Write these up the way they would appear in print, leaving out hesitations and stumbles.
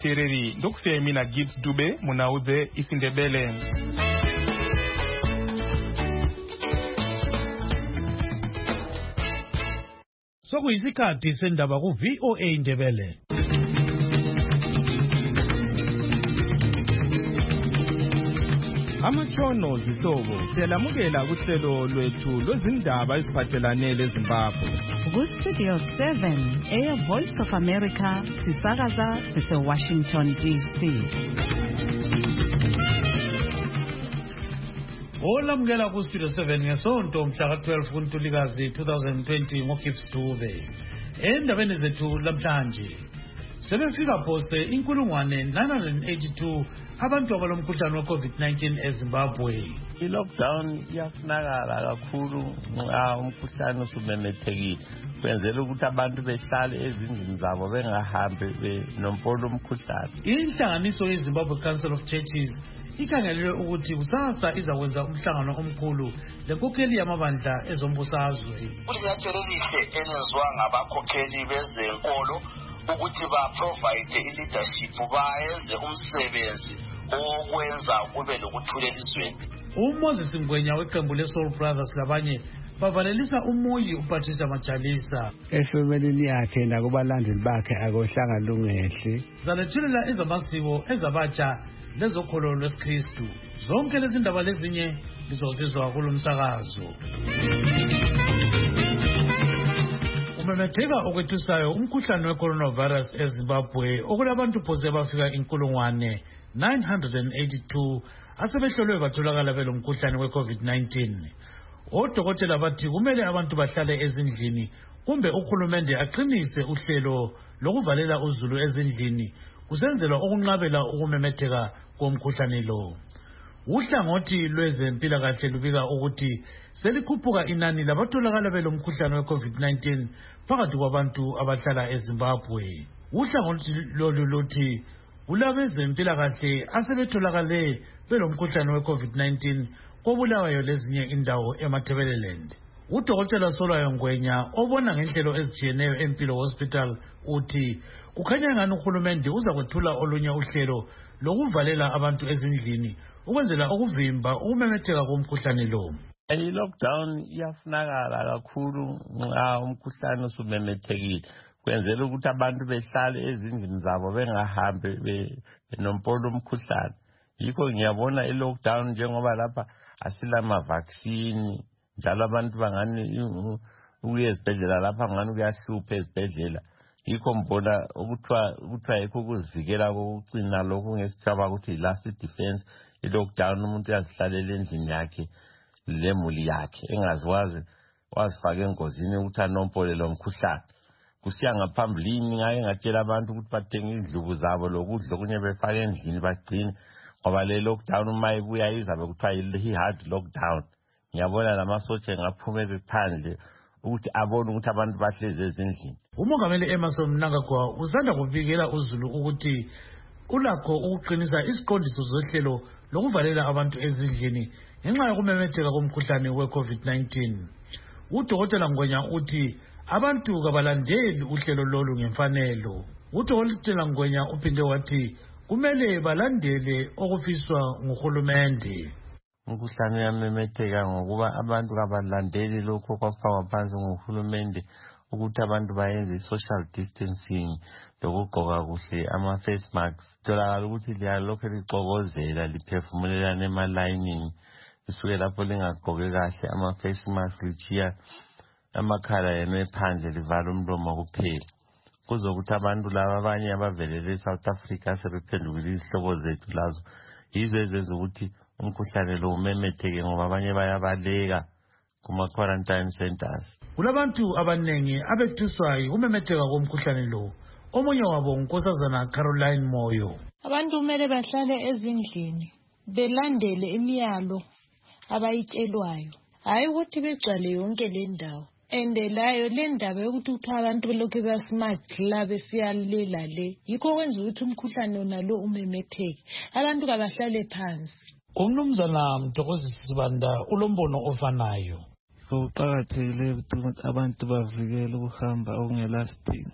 Tereri ndokufika mina Gibbs Dube munauze isindebele. Sokuyisikhathi sendaba ku VOA Indebele. Amatshono zihlobo siyalamukela kuhlelo lwethu lwezindaba eziphathelane leZimbabwe. Ku-Studio 7 Air Voice of America sisakaza sise-Washington DC. Olamukela ku-Studio 7 ngesonto mhla ka-12 kuNtulikazi 2020 ngoGibbs Dube. Endabeni zethu lamhlanje sebefika phose 1982 abantu abalomkhuhlane we-COVID-19 eZimbabwe. I-lockdown iyafunakala kakhulu nxa umkhuhlane usumemethekile. Kwenzela ukuthi abantu behlale ezindlini zabo bengahambi nompolo umkhuhlane. Inhlanganiso yeZimbabwe Council of Churches ikhangelelwe ukuthi kusasa izakwenza umhlangano omkhulu lenkokheli yamabandla ezombusazwe. Kulinyathelo elihle elenziwa ngabakhokheli bezenkolo ukuthi ba-provide i-leadership bayenze umsebenzi okwenza kube lokuthula elizweni. uMoses Ngwenya weqembu leSoul Brothers labanye bavalelisa umoyi uPatricia Majalisa. Efemelini yakhe nakubalandeli bakhe akohlanga lungehle. Zalethulela ezamasiko ezabatsha lezokholo lwesikristu. Zonke lezi ndaba lezinye lizozizwa kulomsakazo. Umemetheka okwethusayo umkhuhlane we-coronavirus eZimbabwe okulabantu phose bafika 982 asebehlolwe batholakala belomkhuhlane we-COVID-19. Odokotela bathi kumele abantu bahlale ezindlini kumbe uhulumende aqinise uhlelo lokuvalela uzulu ezindlini kusenzelwa ukunqabela ukumemetheka komkhuhlane lo. Uhlangothi lwezempilakahle lubika ukuthi selikhuphuka inani labatholakala belomkhuhlane we-COVID-19 phakathi kwabantu abahlala eZimbabwe. Uhlangothi lolu luthi kulabezempilakahle asebetholakale belomkhuhlane we-COVID-19 kobulawayo lezinye indawo eMatabeleland. Udokotela Solwayo Ngwenya obona ngenhlelo ezitshiyeneyo eMpilo Hospital uthi kukhanya ngani uhulumende uza kwethula olunye uhlelo lokuvalela abantu ezindlini ukwenzela ukuvimba ukumemetheka komkhuhlane lo. I-lockdown iyafunakala kakhulu nxa umkhuhlane usumemethekile. Kwenzela ukuthi abantu behlale ezindlini zabo bengahambi nompolo umkhuhlane. Yikho ngiyabona i-lockdown njengoba lapha asilama-vaccine njalo abantu bangani ukuya ezibhedlela lapha ngani kuyahlupha ezibhedlela. Yikho mbona ukuthiwa yikho ukuzivikela kokucina lokhu ngesitshaba ukuthi last defense. I-lockdown umuntu uyazihlalela endlini yakhe lemuli yakhe engaziwazi wazifaka engozini ukuthi anompole lo mkhuhlane. Kusiya ngaphambilini ngake ngatshela abantu ukuthi bathenge izidlubu zabo lokudla okunye befake endlini bagcine ngoba le lockdown uma ibuya izabe kuthiwa yi-hard lockdown. Ngiyabona lamasotsha ngaphumele phandle ukuthi abone ukuthi abantu bahlezi ezindlini. Umongameli Emerson Mnangagwa uzanda kubikela uzulu ukuthi ulakho ukuqinisa isiqondiso zohlelo lokuvalela abantu ezindlini ngenxa yokumemetheka komkhuhlane we-COVID-19. Udokotela Ngwenya uthi abantu kabalandeli uhlelo lolu ngemfanelo. Udokotela Ngwenya uphinde wathi kumele balandele okufiswa nguhulumende. Umkhuhlane uyamemetheka ngokuba abantu kabalandeli lokho kwafakwa phansi nguhulumende ukuthi abantu bayenze social distancing lokugqoka kuhle ama-face masks. Tholakala ukuthi liyalokhu licokozela liphefumulelana ema-lining lisuke lapho lingagqoke kahle ama-face mask lichiya amakhala yenu ephandle livala umlomo kuphela. Kuzokuthi abantu laba abanye abavelele eSouth Africa sebephendukile izihlobo zethu lazo yizo ezenza ukuthi umkhuhlane lo umemetheke ngoba abanye bayabaleka kuma-quarantine centers. Kulabantu abanengi abethuswayo ukumemetheka komkhuhlane lo. Omunye wabo uNkosazana Caroline Moyo. Abantu kumele bahlale ezindlini belandele imiyalo abayitshelwayo. Hayi ukuthi begcwale yonke le ndawo. Endelayo le ndaba yokuthi uthatha abantu belokhu basmart la besiyalela le. Yikho kwenza ukuthi umkhuhlane onalo umemetheke. Abantu kabahlale phansi. Umnumzana Mthokozisi Sibanda ulombono ofanayo. Kuqakathekile ukuthi abantu bavikele ukuhamba okungelasidingo.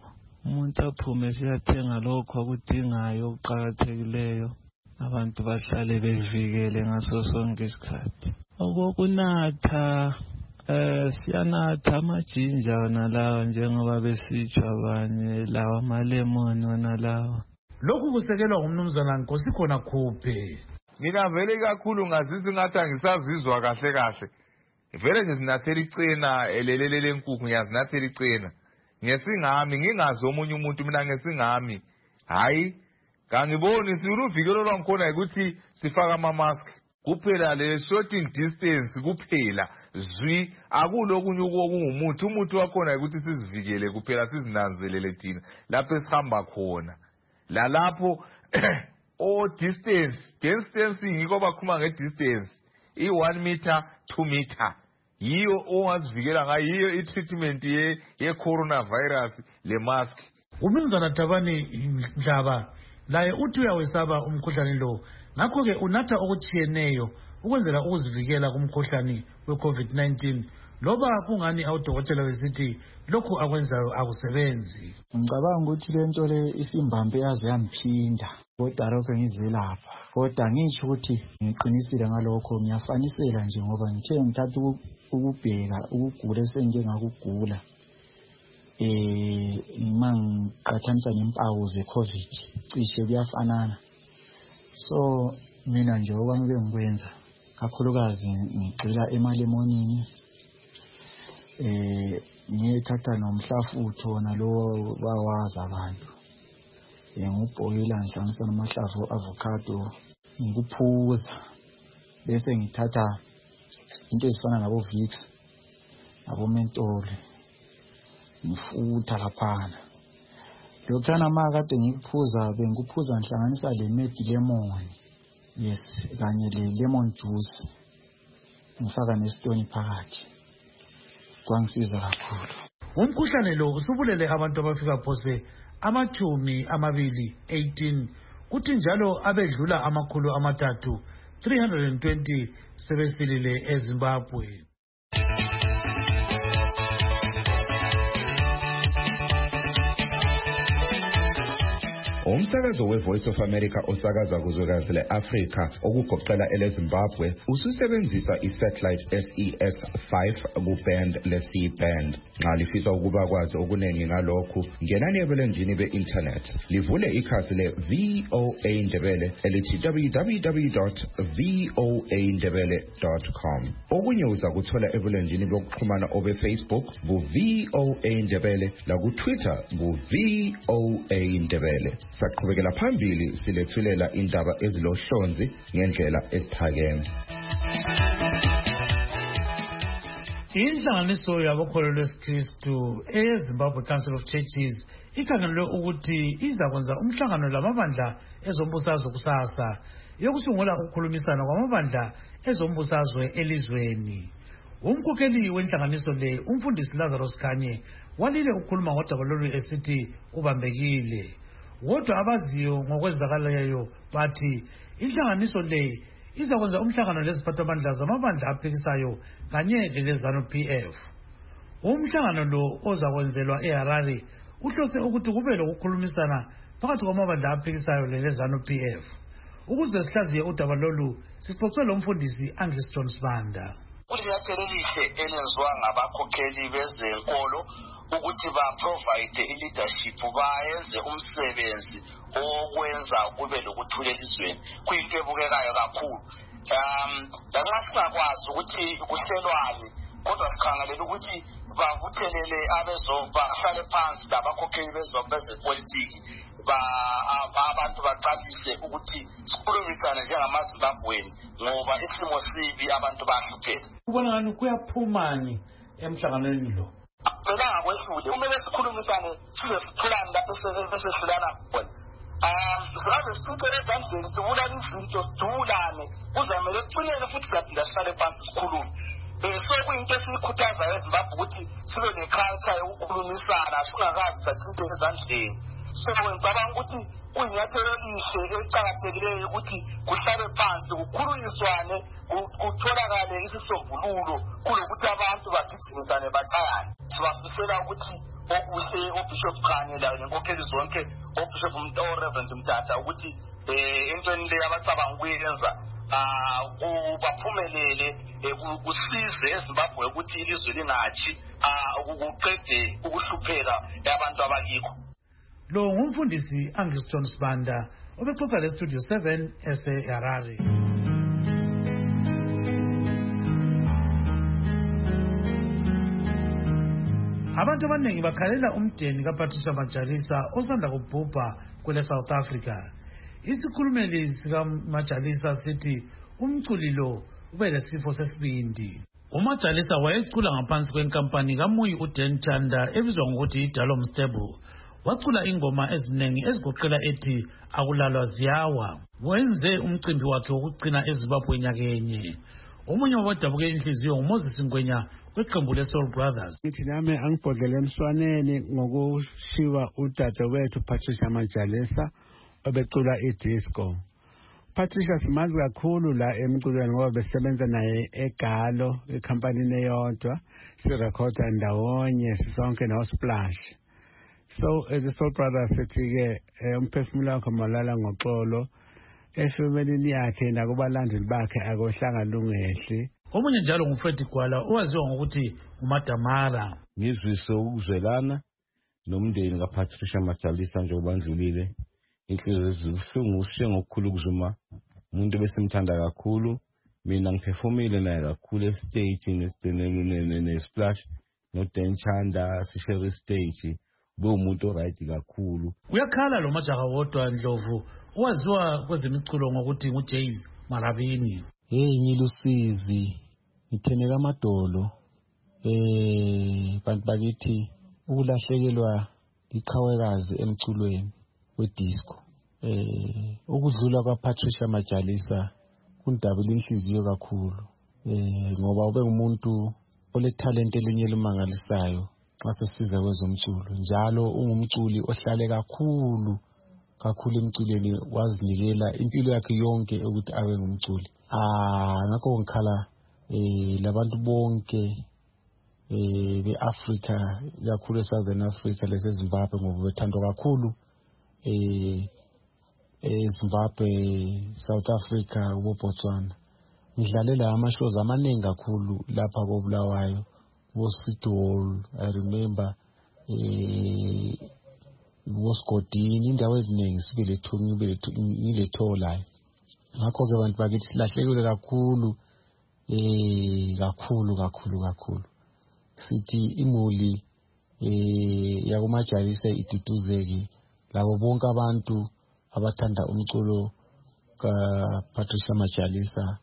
umuntu aphume siyathenga lokho akudingayo okuqakathekileyo. Abantu bahlale bevikele ngaso sonke isikhathi. Okokunatha siyanatha amajinja wona lawa njengoba besitsho abanye, lawa amalemon wona lawa. Lokhu kusekelwa ngumnumzana Nkosikhona Khuphe. Mina vele kakhulu ngazizwa ngathi angisazizwa kahle kahle. Vele nje sinathela icena elelele lenkukhu ngiyazinathela icena. Ngesingami ngingazi omunye umuntu mina ngesingami. Hayi kangiboni siruvikelo lwangikhona ukuthi sifaka ama mask. Kuphela le social distance kuphela zwi akulokunye okungumuthi umuthi wakhona ukuthi sizivikele kuphela sizinanzelele thina lapho esihamba khona. La lapho distancing yiko bakhuluma nge-distance i-1 meter 2 meter yiyo ongazivikela ngayo, yiyo i-treatment ye-coronavirus le mask. Umnumzana Thabani Mhlaba laye uthi uyawesaba umkhuhlane lo, ngakho-ke unatha okutshiyeneyo ukwenzela ukuzivikela kumkhuhlane we-COVID-19 loba kungani awudokotela besithi lokhu akwenzayo akusebenzi. Ngicabanga ukuthi lento le isimbambe yaze yangiphinda kodwa lokho ngizelapha, kodwa ngitsho ukuthi ngiqinisile ngalokho, ngiyafanisela nje ngoba ngithe ngithatha ukubheka ukugula esengingakugula ngiqhathanisa nempawu ze-COVID cishe kuyafanana. So mina nje okwami bengikwenza kakhulukazi ngigxila emalemonini, ngiyethatha nomhlafutho nalowo bawazi abantu, ngubhoyila ngihlanganisa namahlavu avocado ngikuphuza, bese ngithatha into ezifana nabo Vicks nabo Menthol ngifutha laphana. Lokuthana kade ngikuphuza bengikuphuza ngihlanganisa le med lemon, yes, kanye le lemon juice ngifaka nesitoni phakathi, kwangisiza kakhulu. Umkhuhlane lo usubulele abantu abafika phose 18 kuthi njalo abedlula 320 sebesilile eZimbabwe. Umsakazo we-Voice of America osakaza kuzwekazi le-Afrika okugoqela ele-Zimbabwe ususebenzisa i-satellite SES-5 ku-band le-C-band. Nxa lifisa ukuba kwazi okuningi ngalokhu, ngenani ebulenjini be-internet livule ikhasi le-VOA Ndebele elithi www.voandebele.com. Okunye uza kuthola ebulenjini bokuxhumana obe-Facebook ku-VOA Ndebele laku-Twitter ku-VOA Ndebele. Saqhubekela phambili silethulela indaba ezilohlonzi ngendlela esiphakeme. Inhlanganiso yabakholwa lwesikristu eZimbabwe Council of Churches ikhangelwe ukuthi izakwenza umhlangano lamabandla ezombusazwe kusasa yokusungula ukukhulumisana kwamabandla ezombusazwe elizweni. Umkhokheli wenhlanganiso le umfundisi Lazarus Khanye walile ukukhuluma ngodaba lolu esithi ubambekile. Kodwa abaziyo ngokwenzakalayo bathi inhlanganiso le izakwenza umhlangano leziphathamandla zamabandla aphikisayo kanye leZANU-PF. Umhlangano lo ozakwenzelwa eHarare uhlose ukuthi kube lokukhulumisana phakathi kwamabandla aphikisayo leZANU-PF. Ukuze sihlaziye udaba lolu sixoxe lomfundisi Angliston Sibanda. Ulinyathelo elihle elenziwa ngabakhokheli bezenkolo ukuthi ba-provide i-leadership bayenze umsebenzi okwenza kube lokuthula elizweni kuyinto ebukekayo kakhulu. Lanxa singakwazi ukuthi kuhlelwane kodwa sikhangelela ukuthi babuthelele bahlale phansi labakhokheli bezepolitiki abantu baqalise ukuthi sikhulumisane njengamaZimbabweni ngoba isimo sibi abantu bahlupheka. Ubona ngani kuyaphumani emhlanganweni lo? Belanga kwehlule kumele sikhulumisane size sithulana esehlulana khona. Size sicele ezandleni sibulala izinto sidulane kuzamele kucinele futhi saphinda sihlale phansi sikhulume. So kuyinto esikhuthazayo eZimbabwe ukuthi sibe ne-culture yokukhulumisana singakazi sathinte ezandleni. So ngicabanga ukuthi kuyinyathelo elihle eliqakathekileyo ukuthi kuhlale phansi kukhulunyiswane kutholakale isisombululo kulokuthi abantu bagijimisane batshayane. Sibafisela ukuthi oBishop Khanye la nenkokheli zonke oBishop Reverend Mthatha ukuthi entweni le abacabanga ukuyenza baphumelele kusize eZimbabwe ukuthi ilizwe lingathi ukuqede ukuhlupheka yabantu abakikho. Lo ngumfundisi Angiston Sibanda obexoxa le Studio 7 eseHarare. Abantu abaningi bakhalela umdeni kaPatricia Majalisa osanda kubhubha kwele South Africa. Isikhulumeli sikaMajalisa sithi umculi lo ube lesifo sesibindi. uMajalisa wayecula ngaphansi kwenkampani kaMuyi uDan Chanda ebizwa ngokuthi iDalom Stable. Wacula ingoma eziningi ezigoqela ethi akulalwa ziyawa. Wenze umcimbi wakhe wokugcina eZimbabwe nyakenye. Omunye wabadabuke inhliziyo nguMoses Ngwenya weqembu leSoul Brothers. Ngithi nami angibhodlela emswaneni ngokushiwa udadewethu Patricia Majalisa obecula idisco. Patricia simazi kakhulu la emculweni ngoba besebenza naye eGalo ekhampanini eyodwa sirekhoda ndawonye sisonke noSplash. So as a Soul Brothers sithi-ke umphefumulo wakhe malala ngoxolo efemelini yakhe nakubalandeli bakhe akohlanga lungehle. Omunye njalo nguFred Gwala owaziwa ngokuthi uMadamara. Ngizwise ukuzwelana nomndeni kaPatricia Majalisa njengoba ndlulile. Inhliziyo zibuhlungu ushiye okukhulu kuzuma umuntu besimthanda kakhulu. Mina ngiphefumile naye kakhulu estage neSplash noDan Chanda sishare stage. Umuntu right kakhulu. Uyakhala lo majaha wodwa Ndlovu owaziwa kwezemiculo ngokuthi nguJays Marabini. Ngilusizi ngitheneka amadolo bantu bakithi ukulahlekelwa iqhawekazi emculweni wedisco. Ukudlula kwaPatricia Majalisa kundabula inhliziyo kakhulu ngoba ube umuntu oletalent elinye elimangalisayo xa sesiza kwezomculo. Njalo ungumculi ohlale kakhulu emculweni wazinikela impilo yakhe yonke ukuthi abe ngumculi. Ngakho ngikhala labantu bonke beAfrica kakhulu eSouthern Africa leseZimbabwe ngoba bethandwa kakhulu Zimbabwe, South Africa, uBotswana. Ngidlalela ama-shows amaningi kakhulu lapha koBulawayo, Sidol, I remember Sigodini, indawo eziningi ngilethola. Ngakho-ke abantu bakithi silahlekile kakhulu. Sithi imuli yakuMajalisa iduduzeke labo bonke abantu abathanda umculo kaPatricia Majalisa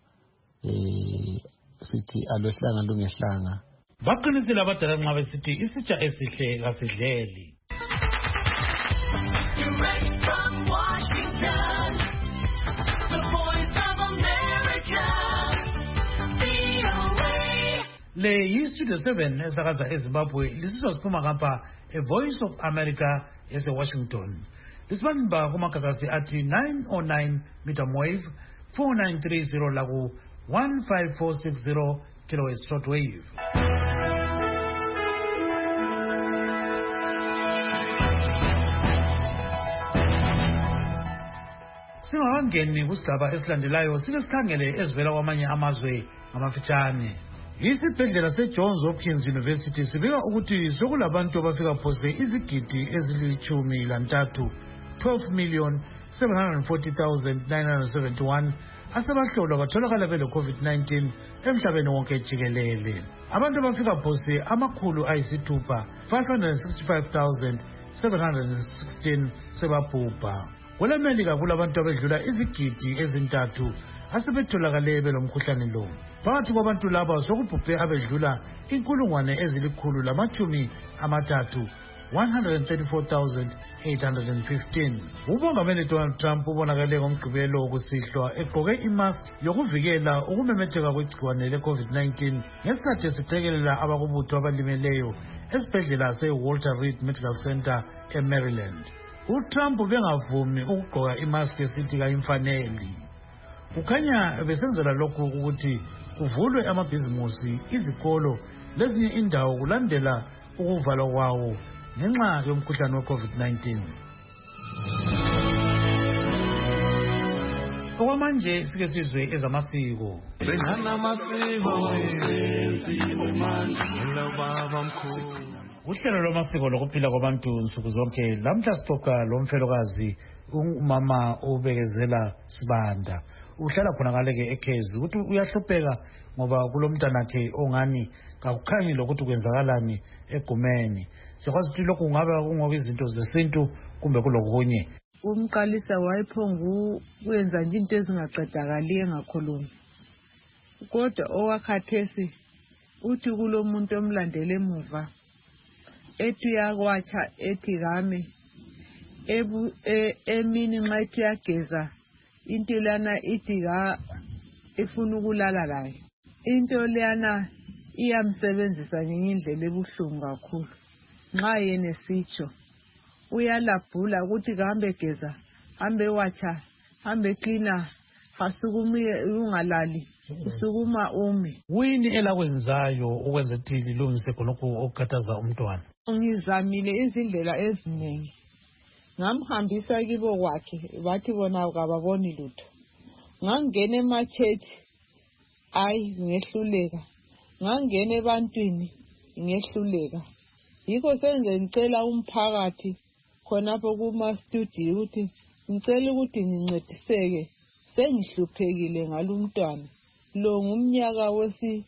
sithi alohlanga lungehlanga. Baqinisile abadala nxa besithi isitsha esihle kasidleli. Direct from Washington, the Voice of America, VOA. Le yi-Studio 7 esakaza eZimbabwe lisizwa siphuma ngapha Voice of America eseWashington. Lisibamba kumagagasi athi 909 meter wave 4930 laku 15460 kilohertz shortwave. Singakangeni kusigaba esilandelayo sike sikhangele ezivela kwamanye amazwe ngamafitshane. Isibhedlela seJohns Hopkins University sibika ukuthi sokulabantu abafika phose izigidi ezili-13 12,740,971 asebahlolwa batholakala bele COVID-19 emhlabeni wonke jikelele. Abantu abafika phose amakhulu ayisithupha 565,716 sebabhubha. KweleMelika kulabantu abedlula izigidi ezintathu asebetholakale belomkhuhlane lo. Phakathi kwabantu laba sokubhubhe abedlula 134,815 134,815. Ubongameli Donald Trump ubonakale ngomgqibelo wokusihlwa egqoke imask yokuvikela ukumemetheka kwegciwane leCovid-19 ngesikhathi esiphekelela abakubutho abalimeleyo esibhedlela seWalter Reed Medical Center eMaryland. uTrump bengavumi ukugqoka imask esithi kayimfaneli. Kukhanya besenzela lokhu ukuthi kuvulwe amabhizimusi, izikolo lezinye indawo kulandela ukuvalwa kwawo ngenxa yomkhuhlane we-COVID-19. Okwamanje sike sizwe ezamasiko. Uhlelo lwamasiko lokuphila kwabantu nsuku zonke lamhla sixoxa lomfelokazi umama obekezela Sibanda. Uhlala khona ngale-ke eKhezi ukuthi uyahlupheka ngoba kulomntanakhe ongani kakukhanyi lokuthi kwenzakalani egumeni. Sikwazi ukuthi lokhu kungaba kungoba izinto zesintu kumbe kulokunye. Umqalisa wayephongu kwenza nje into ezingaqedakali engakhulumi. Kodwa owakhathesi uthi kulomuntu omlandele emuva ethi uyakwatsha ethi kame emini nxa ethi uyageza into lana ithi ifuna ukulala laye. Into lana iyamsebenzisa ngenye indlela ebuhlungu kakhulu. Nxa yena esitsho uyalabhula ukuthi kahambe geza, hambe watsha, hambe cleaner, fasukumi ungalali, usukuma umi. Wini elakwenzayo ukwenza ukuthi lilungise khonokho okukhathaza umntwana? Ngizamile izindlela eziningi. Ngamhambisa kibo kwakhe, bathi bona kababoni lutho. Ngangena emachechi, ngehluleka. Ngangena ebantwini, ngehluleka. Yikho senze ngicela umphakathi khonapho kuma-studio ukuthi ngicela ukuthi ngincediseke, sengihluphekile ngalumntwana. Lo ngumnyaka wesi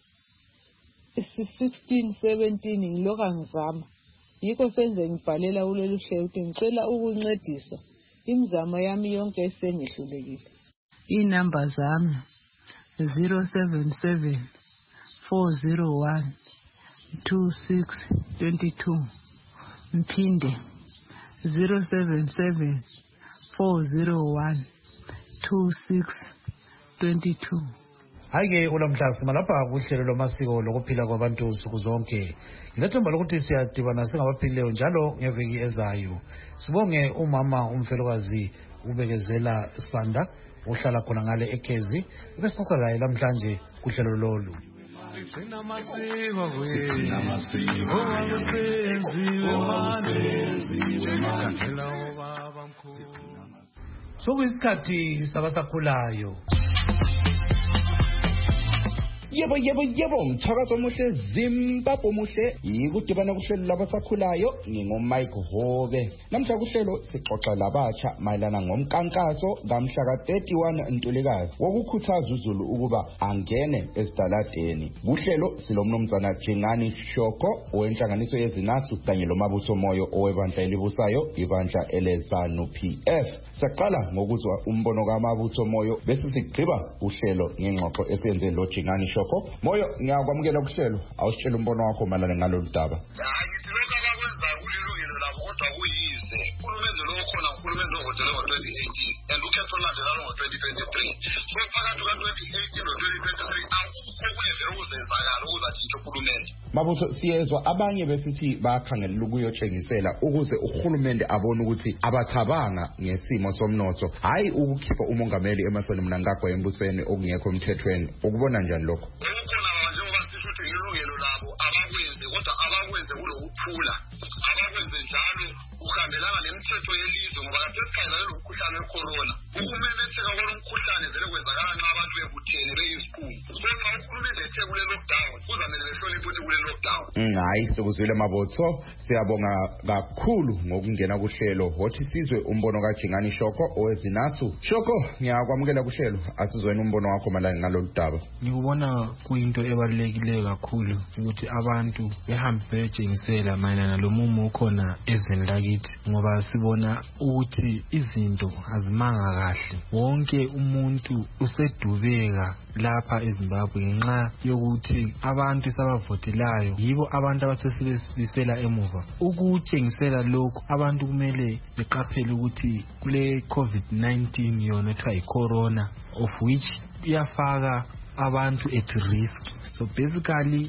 16 17 ngiloka ngizama. Yikho senze ngibhalela kulolu hlelo ukuthi ngicela ukuncediswa. Imizamo yami yonke esengihlulekile. Inamba zami 077 401 2622. Mphinde 077 401 2622. Hayi-ke ulamhla simalapha kuhlelo lwamasiko lokuphila kwabantu nsuku zonke. Ngilethemba lokuthi siyadibana singabaphilileyo njalo ngeviki ezayo. Sibonge umama umfelokazi ubekezela Sibanda uhlala khona ngale eKhezi. Besixoxa laye namhlanje kuhlelo lolu. Sokuyisikhathi sabasakhulayo. Yebo mthakazo omuhle Zimbabwe muhle yikudibana kuhlelo labasakhulayo ngingoMike Hobe. Namhla kuhlelo sixoxa labatsha mayelana ngomkankaso kamhla ka-31 Ntulikazi wokukhuthaza uZulu ukuba angene esidaladeni. Kuhlelo silomnumzana Jingani Shoko owenhlanganiso yezinasu kanye lomabutho moyo owebandla elibusayo ibandla eleZANU PF. Saqala ngokuzwa umbono kamabutho moyo bese sigqiba uhlelo ngengxoxo esenze lo Jingani Shoko. Moyo ngiyakwamukela kuhlelo awusitshela umbono wakho malana ngalolu daba. Ngithi lokho abakwenzayo kulilungelo labo kodwa kuyize. Uhulumende lo khona uhulumende ovotelwe ngo-2018 and ukhetho landela ngo-2023. So phakathi ka-2018 no-2023 akukho kuyevela ukuzenzakala ukuzatshintsha uhulumende. Mabutho siyezwa abanye besithi bakhangelela ukuyotshengisela ukuze uhulumende abone ukuthi abathabanga ngesimo somnotho hayi ukukhipha umongameli Emmerson Mnangagwa embusweni okungekho emthethweni. Ukubona njani lokho? Ukhona njengoba sisho ukuthi ilungelo labo abakwenze kodwa abakwenze kulokuphula. Abakwenze njalo ukuhambelana nemithetho yelizwe ngoba kade sikhangela lo mkhuhlane wecorona. Ukumemetheka kwalomkhuhlane vele kwenzakala nxa abantu bebuthene beyisikhulu. So nxa uhulumende ethe kule lockdown kuzamele behloniphe ukuthi kule lockdown. Hayi sekuzwile Mabutho siyabonga kakhulu ngokungena kuhlelo. Hothi sizwe umbono kaJingani Shoko owezinasu. Shoko ngiyakwamukela kuhlelo asizweni umbono wakho malana ngalolu daba. Ngikubona kuyinto ebalulekileyo kakhulu ukuthi abantu behambe betshengisela mayelana lomumo ukhona ezweni lakithi ngoba sibona ukuthi izinto azimanga kahle. Wonke umuntu usedubeka lapha eZimbabwe ngenxa yokuthi abantu sabavotelayo yibo abantu abasesibisela emuva. Ukutshengisela lokhu abantu kumele beqaphele ukuthi kule COVID-19 yona ethiwa yicorona of which iyafaka abantu at risk. So basically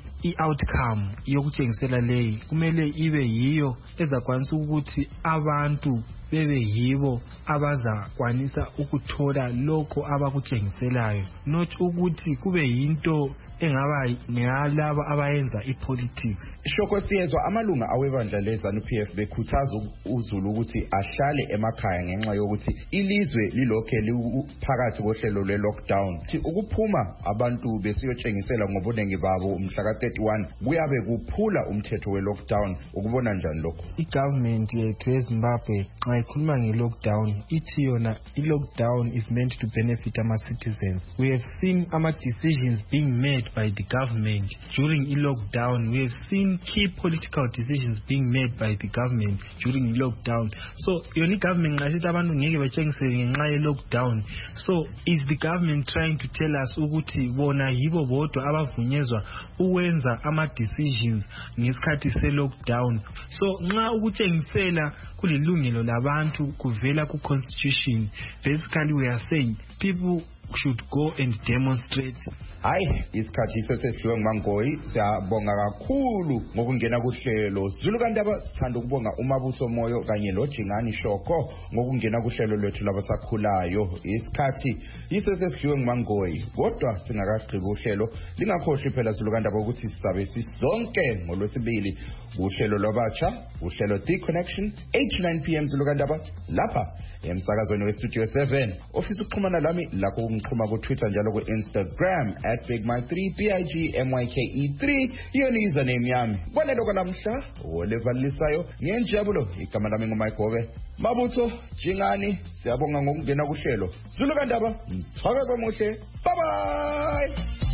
i-outcome yokutshengisela leyi kumele ibe yiyo ezakwanisa ukuthi abantu bebe yibo abazakwanisa ukuthola lokho abakutshengiselayo, not ukuthi kube yinto engaba ngalabo abayenza ipolitics. Shoko siyezwa amalunga awebandla leZANU-PF bekhuthaza uZulu ukuthi ahlale emakhaya ngenxa yokuthi ilizwe lilokhe liphakathi kohlelo lwe-lockdown. Ukuphuma abantu besiyotshengisela ngobunengi babo umhla ka-31 kuyabe kuphula umthetho we-lockdown. Ukubona njani lokho? I-government yethu eZimbabwe xa ikhuluma nge-lockdown ithi yona i-lockdown is meant to benefit ama-citizens. We have seen ama-decisions being made by the government during i-lockdown. We have seen key political decisions being made by the government during i-lockdown. So yona i-government nxa sithi abantu ngeke batshengisele ngenxa ye-lockdown. So is the government trying to tell us ukuthi bona yibo bodwa abavunyezwa ukwenza ama-decisions ngesikhathi se-lockdown? So nxa ukutshengisela kulilungelo labantu kuvela ku-constitution, basically we are saying people should go and demonstrate. Hayi, isikhathi sesehliwe nguMangoyi. Siyabonga kakhulu ngokungena kuhlelo Zulu Kandaba. Sithanda ukubonga uMabuso Moyo kanye noJingani Shoko ngokungena kuhlelo lwethu labasakhulayo. Isikhathi sesehliwe nguMangoyi, kodwa singakagqibi uhlelo lingakhohlwi phela Zulu Kandaba ukuthi sizabe sisonke ngolwesibili uhlelo lwabatsha, uhlelo The Connection 8-9 PM Zulu Kandaba lapha emsakazweni weStudio 7. Ofisa ukuxhumana lami lakho ungixhuma ku Twitter njalo ku Instagram @BigMike3 BIGMYKE3 yona username yami. Bonelo kwanamhla olevalisayo ngenjabulo. Igama lami nguMike Gobe. Mabutho Jingani, siyabonga ngokungena kuhlelo Zulu Kandaba. Mthakazo omuhle. Bye bye.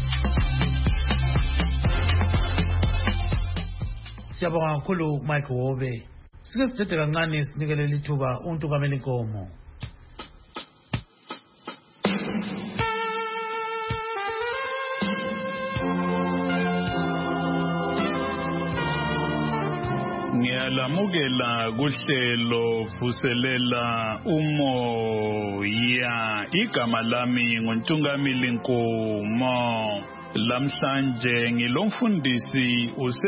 Siyabonga kakhulu Mike Gobe. Sike sithethe kancane sinikele lithuba umuntu kamele inkomo. Ngiyalamukela kuhlelo vuselela umoya. Igama lami nguNtungamili Nkomo. Lamhlanje ngilomfundisi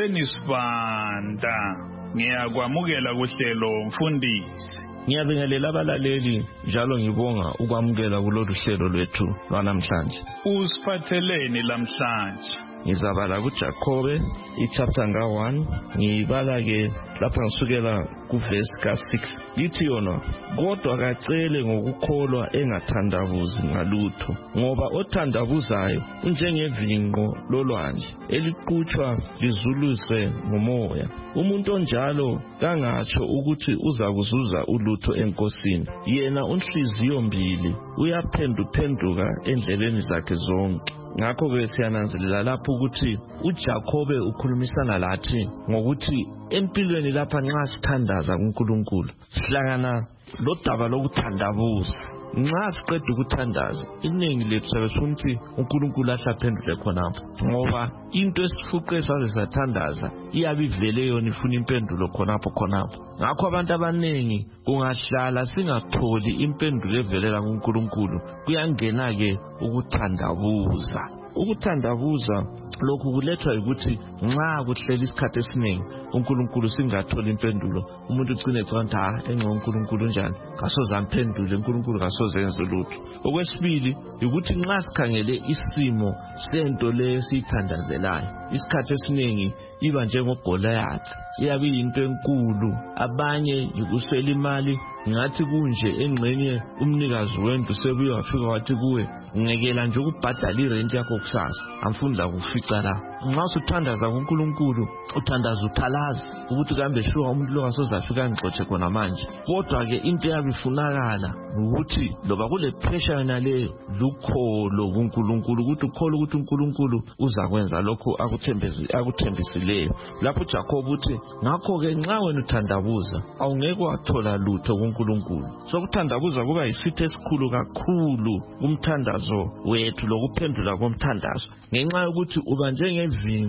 uSenisibanda. Ngiyakwamukela kuhlelo mfundisi. Ngiyabingelela abalaleli njalo ngibonga ukwamukela kulolu hlelo lwethu lwanamhlanje. Usiphatheleni lamhlanje? Ngizabala kuJakobe ichapter nga-1 ngibala ke lapha ngisukela kuverse ka-6 lithi yona kodwa kacele ngokukholwa engathandabuzi ngalutho ngoba othandabuzayo unjengevinqo lolwandle eliqhutshwa lizuliswe ngomoya. Umuntu onjalo kangatsho ukuthi uzakuzuza ulutho enkosini. Yena unhliziyo mbili uyaphenduka endleleni zakhe zonke. Ngakho ke siyananzelela lapho ukuthi uJakobe ukhulumisana lathi ngokuthi empilweni lapha nxa sithandaza kuNkulunkulu sihlangana lodaba lokuthandabuza. Nxa siqeda ukuthandaza iningi lethu sabesuthi uNkulunkulu ahlaphendule khonapho ngoba into esifuqe saze sathandaza iyabivele yona ifuna impendulo khonapho. Ngakho abantu abaningi kungahlala singatholi impendulo evelela kuNkulunkulu kuyangena ke ukuthandabuza. Ukuthandabuza lokhu kulethwa ukuthi nxa kuhlela isikhathi esiningi uNkulunkulu singatholi impendulo umuntu ugcine ethi engco uNkulunkulu njani kasoze amphendule uNkulunkulu kasoze enze lutho. Okwesibili ukuthi nxa sikhangele isimo sento lesithandazelayo isikhathi esiningi iba njengogoliath iyabe into enkulu abanye yikuswela imali ngathi kunje engxenye umnikazi wendlu sebuye wafika wathi kuwe ngekela nje ukubhadala irent yakho kusasa amfuni la kufica la. Nxa usuthandaza kuNkulunkulu uthandaza uthalaza ukuthi kambe shuwa umuntu lo asozafika ngixoxe khona manje. Kodwa ke into yabifunakala ukuthi loba kule pressure yona leyo lukholo kuNkulunkulu ukuthi ukholo ukuthi uNkulunkulu uzakwenza lokho akuthembisileyo. Lapho uJakobe uthi ngakho ke nxa wena uthandabuza awungeke wathola lutho kuNkulunkulu. So ukuthandabuza kuba yisitho esikhulu kakhulu kumthandazo wethu lokuphendula komthandazo ngenxa yokuthi uba njengevinqo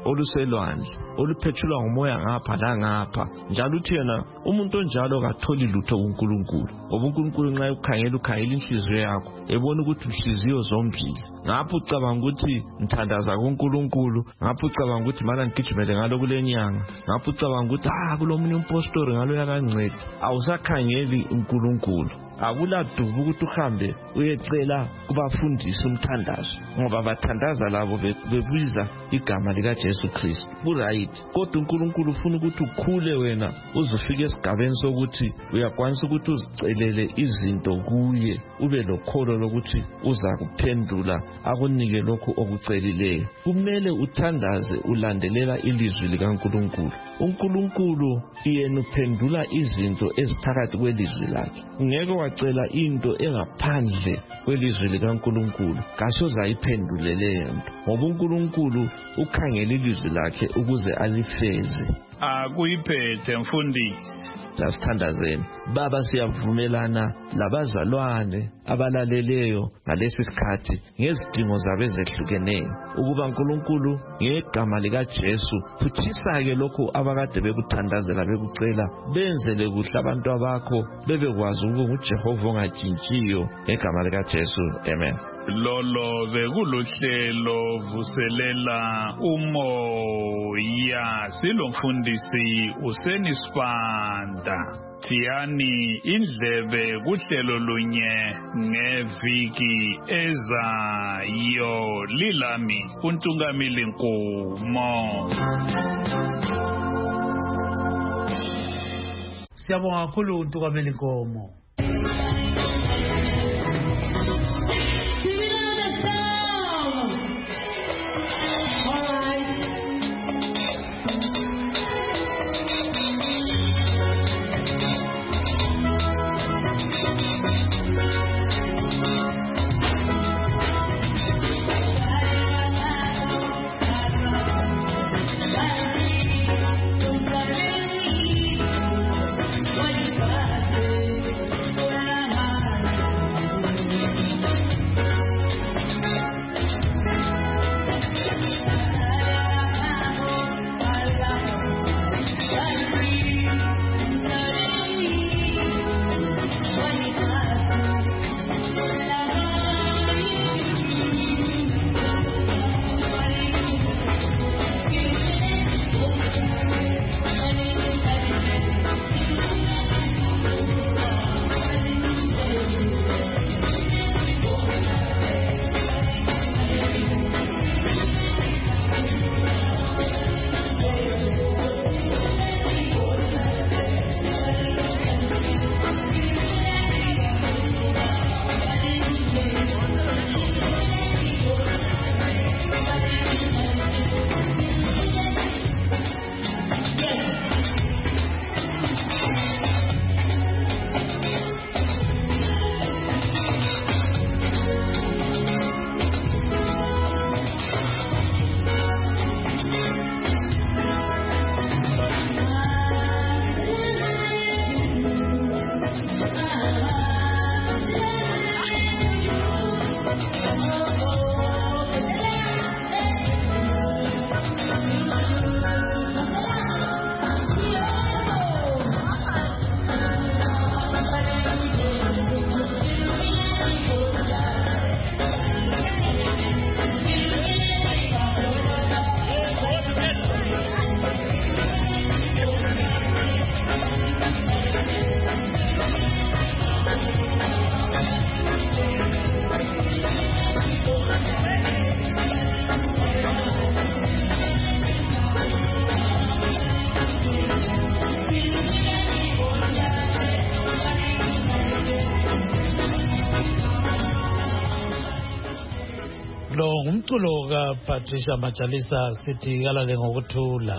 oluselwandle oluphethulwa ngumoya ngapha langapha njalo uthi yena umuntu onjalo katholi lutho kuNkulunkulu ngoba uNkulunkulu nxa ukhangela inhliziyo yakho ebona ukuthi inhliziyo zombili ngapho ucabanga ukuthi ngithandaza kuNkulunkulu ngapho ucabanga ukuthi mana ngigijimele ngalo kulenyanga ngapho ucabanga ukuthi kulomunye umpostori ngalo yakanceda awusakhangeli uNkulunkulu akuladuba ukuthi uhambe uyecela kubafundisa umthandazo ngoba bathandaza labo bebiza igama lika Jesu Kristu right kodwa uNkulunkulu ufuna ukuthi ukhule wena uzufike esigabeni sokuthi uyakwanisa ukuthi uzicelele izinto kuye ube lokholo lokuthi uza kuphendula akunike lokhu okucelileyo kumele uthandaze ulandelela ilizwi likaNkulunkulu uNkulunkulu yena uphendula izinto eziphakathi kwelizwi lakhe ngeke wacela into engaphandle kwelizwi likaNkulunkulu kasoza iphendulele nto ngoba uNkulunkulu ukhangela ilizwi lakhe ukuze alifeze akuyiphethe mfundisi lasithandazeni baba siyavumelana labazalwane abalaleleyo ngalesi sikhathi ngezidingo zabo ezehlukeneyo ukuba uNkulunkulu ngegama lika Jesu futhisa ke lokho abakade bekuthandazela bekucela benzele kuhle abantu abakho bebekwazi ukuthi nguJehova ongatshintshiyo ngegama lika Jesu amen lolo bekuluhlelo vuselela umoya silomfundisi usenisibanda thiyani indlebe kuhlelo lunye ngeviki ezayo lilami uNtungamili Nkumo Siyabonga kakhulu uNtungamili Nkumo Umculo kaPatricia Majalisa sithi kalale ngokuthula.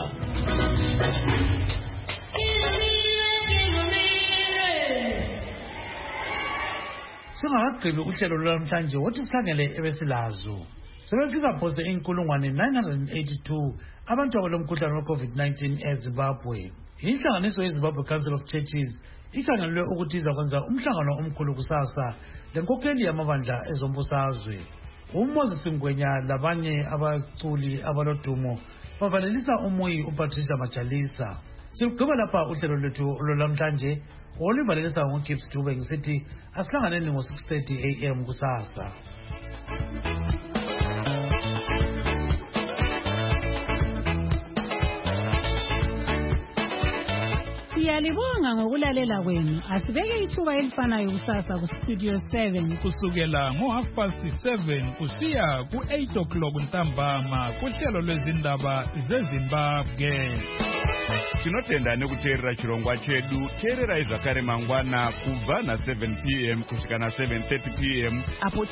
Singakagqibi uhlelo lwamhlanje wothi sikhangele ebesilazo. Sebefika phose inkulungwane 982 abantu abalomkhuhlane we-COVID-19 eZimbabwe. Inhlanganiso yeZimbabwe Council of Churches ikhangelwe ukuthi izakwenza umhlangano omkhulu kusasa lenkokheli yamabandla ezombusazwe. uMoses Ngwenya labanye abaculi abalodumo wavalelisa umuyi uPatricia Majalisa. Silugqiba lapha uhlelo lwethu lolwamhlanje oluvalelisa ngoGibbs Dube ngisithi asihlanganeni ngo-6:30 AM kusasa. Siyalibonga ngokulalela kwenu. Asibeke ithuba elifanayo kusasa ku-Studio 7 kusukela ngo7:30 kusiya ku8 ntambama kuhlelo lwezindaba zeZimbabwe. Tinotenda nekuteerera chirongwa chedu. Teererai zvakare mangwana kubva na7 PM kusvika na7:30 PM. Apo